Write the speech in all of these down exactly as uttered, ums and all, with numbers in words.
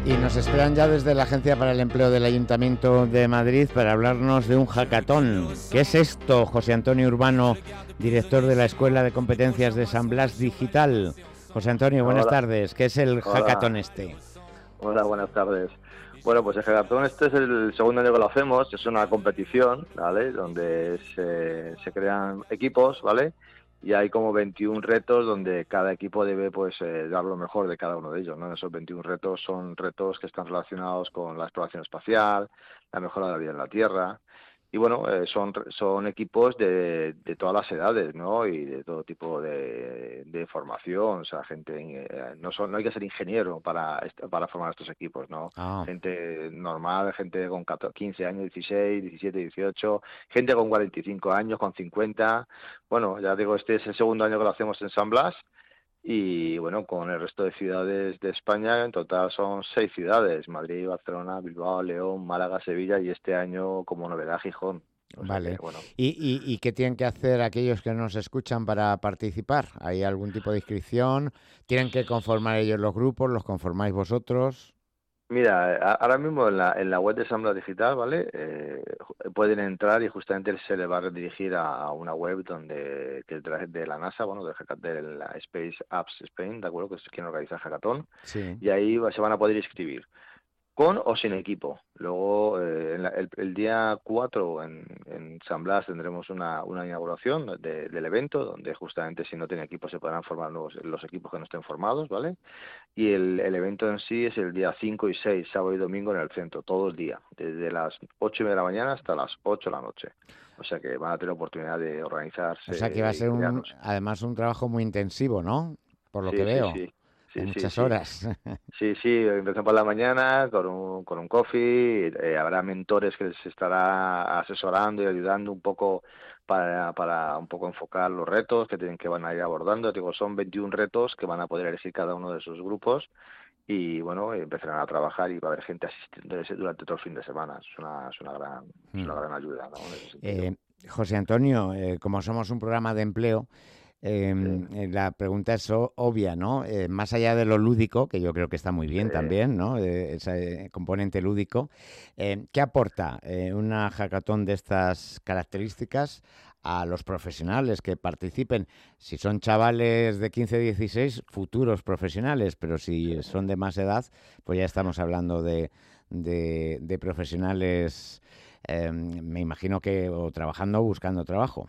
Y nos esperan ya desde la Agencia para el Empleo del Ayuntamiento de Madrid para hablarnos de un hackathon. ¿Qué es esto, José Antonio Urbano, director de la Escuela de Competencias de San Blas Digital? José Antonio, buenas Hola. tardes. ¿Qué es el Hola. hackathon este? Hola, buenas tardes. Bueno, pues el hackathon este es el segundo año que lo hacemos. Es una competición, ¿vale? Donde se, se crean equipos, ¿vale? Y hay como veintiún retos donde cada equipo debe pues eh, dar lo mejor de cada uno de ellos, ¿no? Esos veintiún retos son retos que están relacionados con la exploración espacial, la mejora de la vida en la Tierra. Y bueno, eh, son son equipos de, de todas las edades, ¿no? Y de todo tipo de, de formación, o sea, gente, eh, no son, no hay que ser ingeniero para est- para formar estos equipos, ¿no? Ah, Gente normal, gente con catorce, quince años, dieciséis, diecisiete, dieciocho, gente con cuarenta y cinco años, con cincuenta. Bueno, ya digo, este es el segundo año que lo hacemos en San Blas. Y bueno, con el resto de ciudades de España, en total son seis ciudades: Madrid, Barcelona, Bilbao, León, Málaga, Sevilla y este año, como novedad, Gijón. O sea que, vale. bueno. ¿Y, y, y qué tienen que hacer aquellos que nos escuchan para participar? ¿Hay algún tipo de inscripción? ¿Tienen que conformar ellos los grupos? ¿Los conformáis vosotros? Mira, a- ahora mismo en la, en la web de Sambla Digital, ¿vale? Eh, ju- pueden entrar y justamente se les va a redirigir a, a una web donde que es de la, de la NASA, bueno, de, hacka- de la Space Apps Spain, ¿de acuerdo? Que es quien organiza el hackathon. Sí. Y ahí va- se van a poder inscribir, con o sin equipo. Luego, eh, en la- el, el día cuatro en, en San Blas tendremos una, una inauguración de- del evento, donde justamente si no tiene equipo se podrán formar los, los equipos que no estén formados, ¿vale? Y el, el evento en sí es el día cinco y seis, sábado y domingo en el centro, todo el día, desde las ocho y media de la mañana hasta las ocho de la noche. O sea que van a tener oportunidad de O sea que va a organizarse y ser un, crearlos. además un trabajo muy intensivo, ¿no? Por lo que Sí, sí, veo, sí, de sí, sí, muchas sí. horas. Sí, sí, empezamos por la mañana con un, con un coffee, eh, habrá mentores que les estará asesorando y ayudando un poco para, para un poco enfocar los retos que tienen que van a ir abordando. Digo, son veintiún retos que van a poder elegir cada uno de esos grupos y bueno, empezarán a trabajar y va a haber gente asistiendo ese- durante todo el fin de semana. Es una, es una gran, es una Mm. gran ayuda, ¿no? En ese sentido. Eh, José Antonio, eh, como somos un programa de empleo, eh, Sí, eh, la pregunta es o- obvia, ¿no? Eh, más allá de lo lúdico, que yo creo que está muy sí. bien también, ¿no? Eh, ese componente lúdico, eh, ¿qué aporta eh, una hackathon de estas características a los profesionales que participen? Si son chavales de quince, dieciséis, futuros profesionales, pero si son de más edad, pues ya estamos hablando de, de- de profesionales, eh, me imagino que o trabajando o buscando trabajo.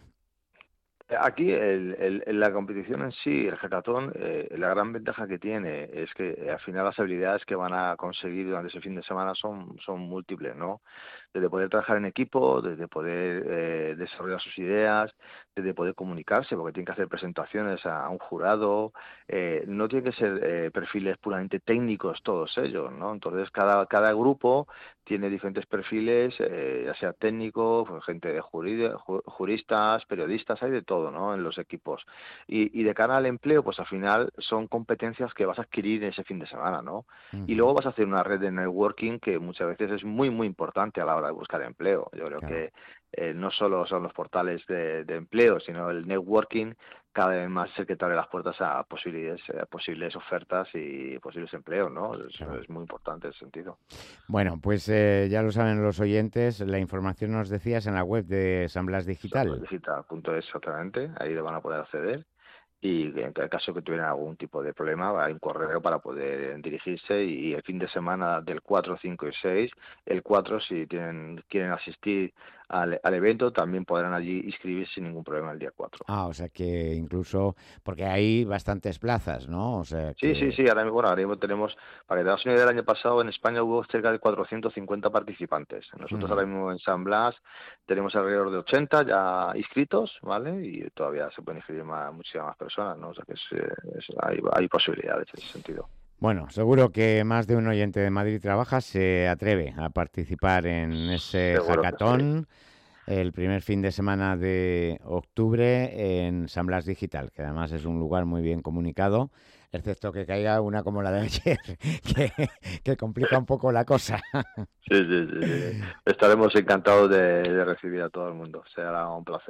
Aquí el, el- el- la competición en sí, el hackathon, eh, la gran ventaja que tiene es que eh, al final las habilidades que van a conseguir durante ese fin de semana son, son múltiples, ¿no? Desde poder trabajar en equipo, desde poder eh, desarrollar sus ideas, desde poder comunicarse, porque tienen que hacer presentaciones a, a un jurado, eh, no tienen que ser eh, perfiles puramente técnicos todos ellos, ¿no? Entonces cada, cada grupo tiene diferentes perfiles, eh, ya sea técnico, pues, gente de juri- ju- juristas, periodistas, hay de todo, ¿no? En los equipos. Y, y de cara al empleo, pues al final son competencias que vas a adquirir en ese fin de semana, ¿no? Y Ujú, luego vas a hacer una red de networking que muchas veces es muy, muy importante a la hora de buscar empleo. Yo creo claro. que eh, no solo son los portales de, de empleo, sino el networking cada vez más es el que te abre las puertas a posibles, a posibles ofertas y posibles empleos, ¿no? Es, Claro. es muy importante ese sentido. Bueno, pues eh, ya lo saben los oyentes, la información nos decías en la web de San Blas Digital. Digital punto es exactamente, ahí le van a poder acceder y en el caso que tuvieran algún tipo de problema hay un correo para poder dirigirse y el fin de semana del cuatro, cinco y seis, el cuatro si tienen quieren asistir al, al evento también podrán allí inscribirse sin ningún problema el día cuatro. Ah, o sea que incluso, porque hay bastantes plazas, ¿no? O sea Sí, sí, que... sí, ahora mismo, bueno, ahora mismo tenemos, para que te hagas una idea, el año pasado en España hubo cerca de cuatrocientos cincuenta participantes. Nosotros Ujú. ahora mismo en San Blas tenemos alrededor de ochenta ya inscritos, ¿vale? Y todavía se pueden inscribir más, muchísimas más personas, ¿no? O sea que es, eh, es- hay, hay posibilidades en ese sentido. Bueno, seguro que más de un oyente de Madrid Trabaja se atreve a participar en ese Seguro que sí. hackathon el primer fin de semana de octubre en San Blas Digital, que además es un lugar muy bien comunicado, excepto que caiga una como la de ayer, que, que complica un poco la cosa. Sí, sí, sí, sí. Estaremos encantados de, de recibir a todo el mundo. Será un placer.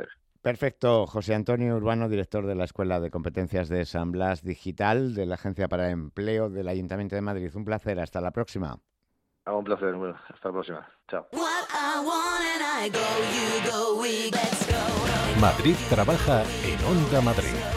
Perfecto. José Antonio Urbano, director de la Escuela de Competencias de San Blas Digital de la Agencia para el Empleo del Ayuntamiento de Madrid. Un placer. Hasta la próxima. Ah, un placer. Bueno, hasta la próxima. Chao. Madrid trabaja en Onda Madrid.